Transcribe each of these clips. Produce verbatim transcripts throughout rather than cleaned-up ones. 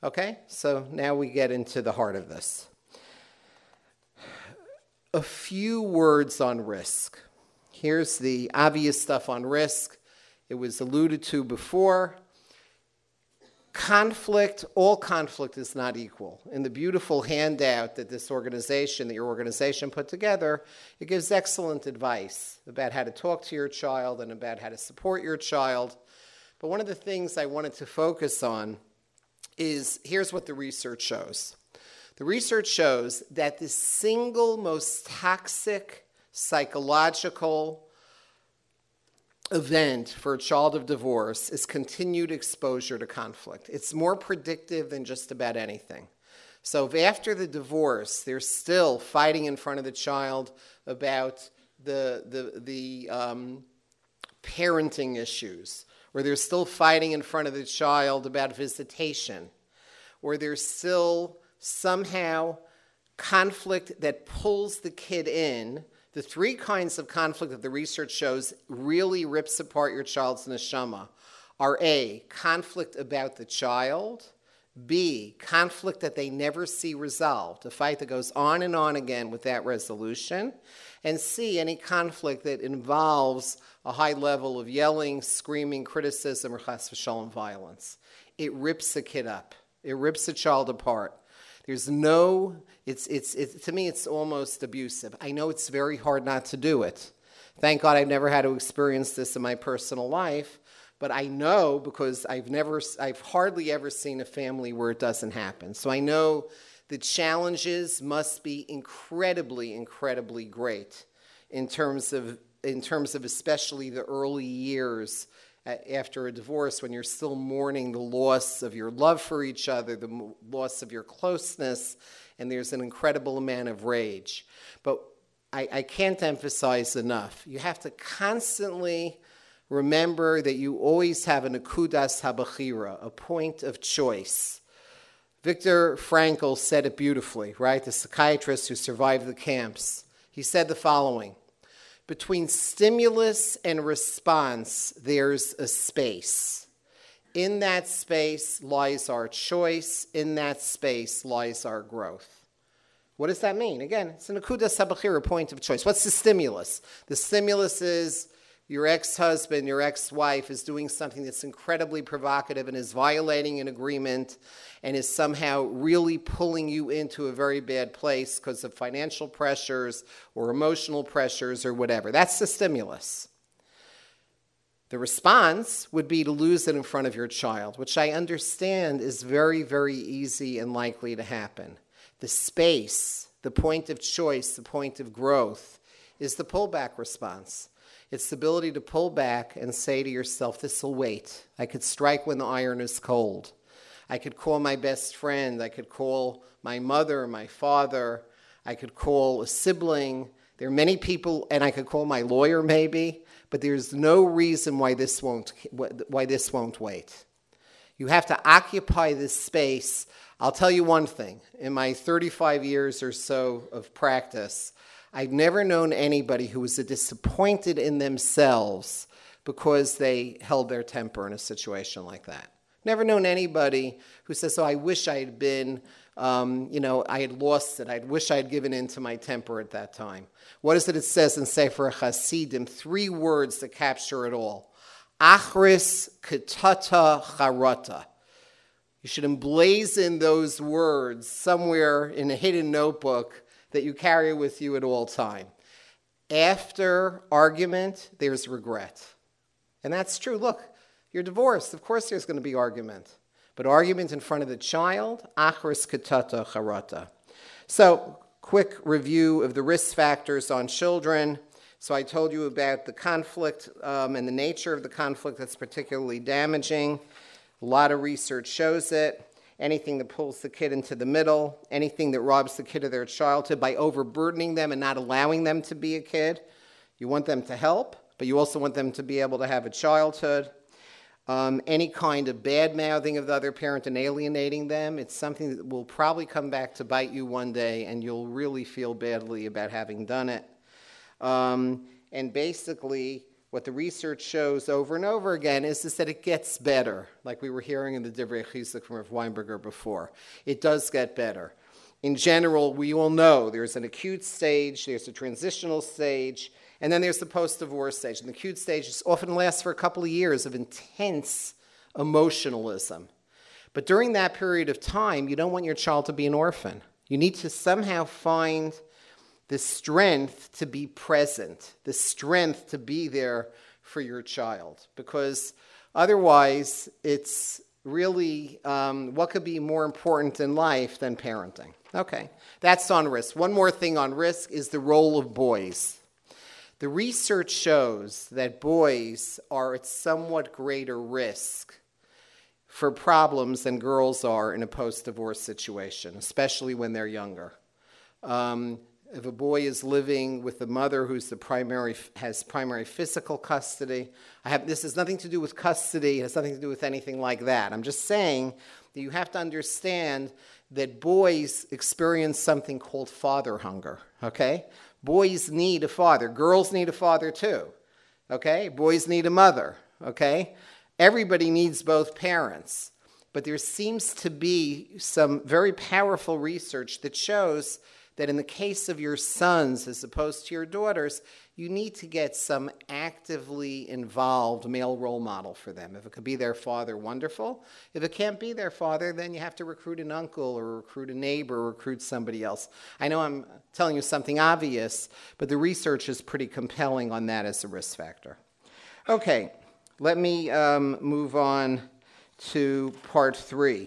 Okay, so now we get into the heart of this. A few words on risk. Here's the obvious stuff on risk. It was alluded to before. Conflict, all conflict is not equal. In the beautiful handout that this organization, that your organization put together, it gives excellent advice about how to talk to your child and about how to support your child. But one of the things I wanted to focus on is, here's what the research shows. The research shows that the single most toxic psychological event for a child of divorce is continued exposure to conflict. It's more predictive than just about anything. So if after the divorce, they're still fighting in front of the child about the, the, the um, parenting issues, or they're still fighting in front of the child about visitation, or there's still somehow conflict that pulls the kid in, the three kinds of conflict that the research shows really rips apart your child's neshama are A, conflict about the child, B, conflict that they never see resolved, a fight that goes on and on again without resolution, and C, any conflict that involves a high level of yelling, screaming, criticism, or chas v'shalom violence. It rips the kid up. It rips the child apart. There's no, it's, it's, it's, to me, it's almost abusive. I know it's very hard not to do it. Thank God I've never had to experience this in my personal life, but I know because I've never, I've hardly ever seen a family where it doesn't happen. So I know the challenges must be incredibly, incredibly great in terms of, in terms of especially the early years after a divorce, when you're still mourning the loss of your love for each other, the loss of your closeness, and there's an incredible amount of rage. But I, I can't emphasize enough. You have to constantly remember that you always have an akudas habachira, a point of choice. Viktor Frankl said it beautifully, right? The psychiatrist who survived the camps. He said the following: between stimulus and response, there's a space. In that space lies our choice. In that space lies our growth. What does that mean? Again, it's an akudas habachira, point of choice. What's the stimulus? The stimulus is your ex-husband, your ex-wife is doing something that's incredibly provocative and is violating an agreement and is somehow really pulling you into a very bad place because of financial pressures or emotional pressures or whatever. That's the stimulus. The response would be to lose it in front of your child, which I understand is very, very easy and likely to happen. The space, the point of choice, the point of growth is the pullback response. It's the ability to pull back and say to yourself, this will wait. I could strike when the iron is cold. I could call my best friend. I could call my mother, my father. I could call a sibling. There are many people, and I could call my lawyer maybe, but there's no reason why this won't, why this won't wait. You have to occupy this space. I'll tell you one thing. In my thirty-five years or so of practice, I've never known anybody who was disappointed in themselves because they held their temper in a situation like that. Never known anybody who says, oh, I wish I had been, um, you know, I had lost it. I wish I had given in to my temper at that time. What is it it says in Sefer Hasidim? Three words that capture it all. Achris ketata charata. You should emblazon those words somewhere in a hidden notebook that you carry with you at all time. After argument, there's regret. And that's true. Look, you're divorced. Of course there's going to be argument. But argument in front of the child, achris ketata charata. So, quick review of the risk factors on children. So I told you about the conflict um, and the nature of the conflict that's particularly damaging. A lot of research shows it. Anything that pulls the kid into the middle, anything that robs the kid of their childhood by overburdening them and not allowing them to be a kid. You want them to help, but you also want them to be able to have a childhood. Um, any kind of bad-mouthing of the other parent and alienating them, it's something that will probably come back to bite you one day, and you'll really feel badly about having done it. Um, and basically, what the research shows over and over again is, is that it gets better, like we were hearing in the Divrei Chizuk from Rav Weinberger before. It does get better. In general, we all know there's an acute stage, there's a transitional stage, and then there's the post-divorce stage. And the acute stage often lasts for a couple of years of intense emotionalism. But during that period of time, you don't want your child to be an orphan. You need to somehow find the strength to be present, the strength to be there for your child. Because otherwise, it's really um, what could be more important in life than parenting. Okay, that's on risk. One more thing on risk is the role of boys. The research shows that boys are at somewhat greater risk for problems than girls are in a post-divorce situation, especially when they're younger. Um, if a boy is living with a mother who's the primary has primary physical custody, I have this has nothing to do with custody. It has nothing to do with anything like that. I'm just saying that you have to understand that boys experience something called father hunger. Okay, boys need a father. Girls need a father too. Okay, boys need a mother. Okay. Everybody needs both parents, but there seems to be some very powerful research that shows that in the case of your sons as opposed to your daughters, you need to get some actively involved male role model for them. If it could be their father, wonderful. If it can't be their father, then you have to recruit an uncle or recruit a neighbor or recruit somebody else. I know I'm telling you something obvious, but the research is pretty compelling on that as a risk factor. Okay. Let me um, move on to part three.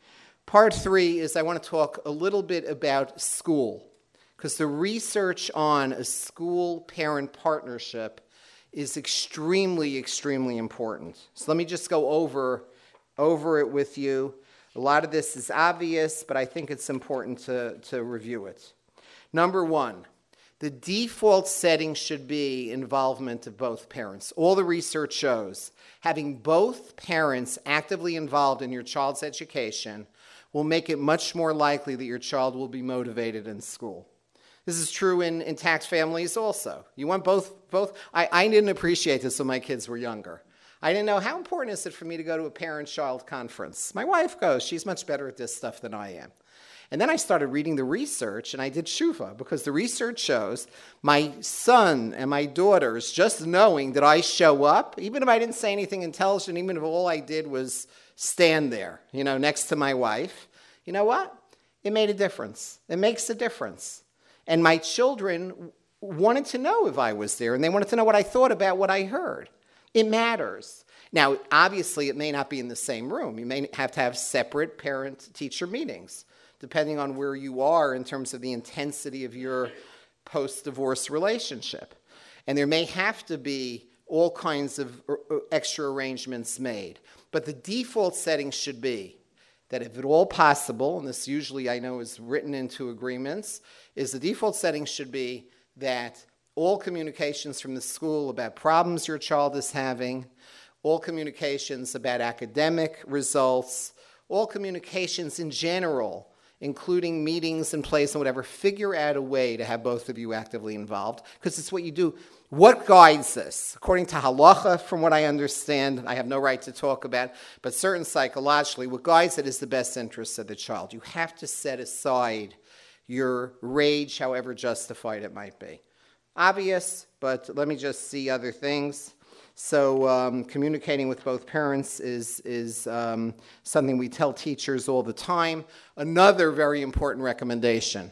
Part three is I want to talk a little bit about school, because the research on a school-parent partnership is extremely, extremely important. So let me just go over, over it with you. A lot of this is obvious, but I think it's important to, to review it. Number one. The default setting should be involvement of both parents. All the research shows having both parents actively involved in your child's education will make it much more likely that your child will be motivated in school. This is true in, in tax families also. You want both, both. I, I didn't appreciate this when my kids were younger. I didn't know how important is it for me to go to a parent-child conference. My wife goes. She's much better at this stuff than I am. And then I started reading the research, and I did tshuva, because the research shows my son and my daughters, just knowing that I show up, even if I didn't say anything intelligent, even if all I did was stand there, you know, next to my wife, you know what? It made a difference. It makes a difference. And my children wanted to know if I was there, and they wanted to know what I thought about what I heard. It matters. Now, obviously, it may not be in the same room. You may have to have separate parent-teacher meetings, depending on where you are in terms of the intensity of your post-divorce relationship. And there may have to be all kinds of extra arrangements made. But the default setting should be that if at all possible, and this usually I know is written into agreements, is the default setting should be that all communications from the school about problems your child is having, all communications about academic results, all communications in general, including meetings in place and whatever, figure out a way to have both of you actively involved, because it's what you do. What guides this? According to halacha, from what I understand, I have no right to talk about, but certain psychologically, what guides it is the best interests of the child. You have to set aside your rage, however justified it might be. Obvious, but let me just see other things. So um, communicating with both parents is, is um, something we tell teachers all the time. Another very important recommendation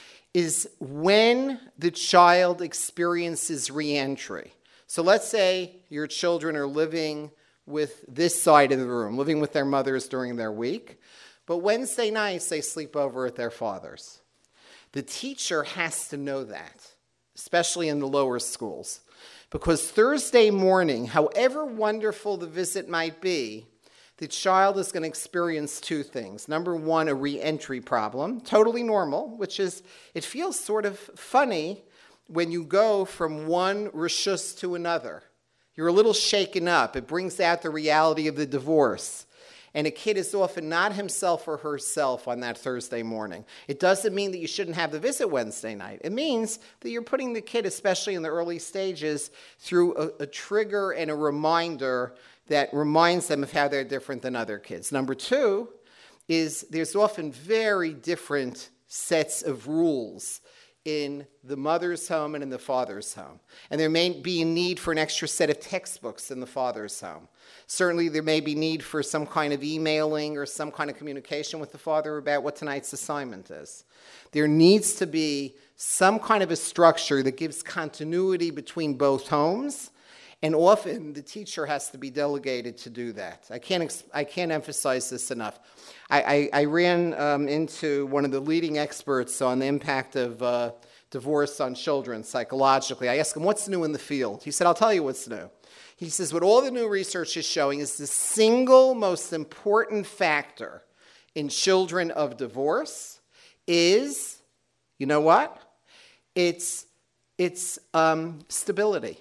is when the child experiences reentry. So let's say your children are living with this side of the room, living with their mothers during their week, but Wednesday nights they sleep over at their father's. The teacher has to know that, especially in the lower schools. Because Thursday morning, however wonderful the visit might be, the child is going to experience two things. Number one, a reentry problem, totally normal, which is, it feels sort of funny when you go from one rishus to another. You're a little shaken up. It brings out the reality of the divorce. And a kid is often not himself or herself on that Thursday morning. It doesn't mean that you shouldn't have the visit Wednesday night. It means that you're putting the kid, especially in the early stages, through a, a trigger and a reminder that reminds them of how they're different than other kids. Number two is there's often very different sets of rules in the mother's home and in the father's home. And there may be a need for an extra set of textbooks in the father's home. Certainly there may be need for some kind of emailing or some kind of communication with the father about what tonight's assignment is. There needs to be some kind of a structure that gives continuity between both homes, and often the teacher has to be delegated to do that. I can't, ex- I can't emphasize this enough. I, I, I ran um, into one of the leading experts on the impact of uh, divorce on children psychologically. I asked him, what's new in the field? He said, I'll tell you what's new. He says, what all the new research is showing is the single most important factor in children of divorce is, you know what? It's, it's um, stability.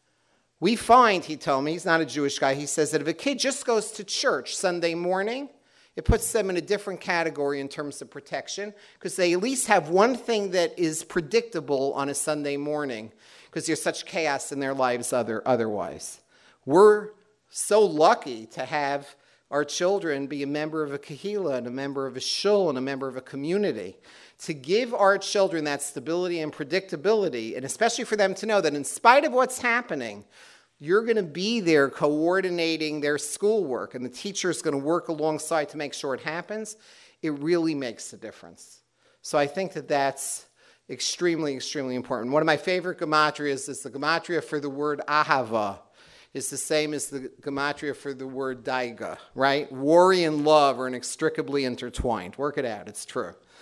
We find, he told me, he's not a Jewish guy, he says that if a kid just goes to church Sunday morning, it puts them in a different category in terms of protection because they at least have one thing that is predictable on a Sunday morning because there's such chaos in their lives other, otherwise. We're so lucky to have our children be a member of a kahila and a member of a shul and a member of a community. To give our children that stability and predictability, and especially for them to know that in spite of what's happening, you're going to be there coordinating their schoolwork, and the teacher is going to work alongside to make sure it happens, it really makes a difference. So I think that that's extremely, extremely important. One of my favorite gematrias is the gematria for the word ahava. It's the same as the gematria for the word daiga, right? Worry and love are inextricably intertwined. Work it out, it's true.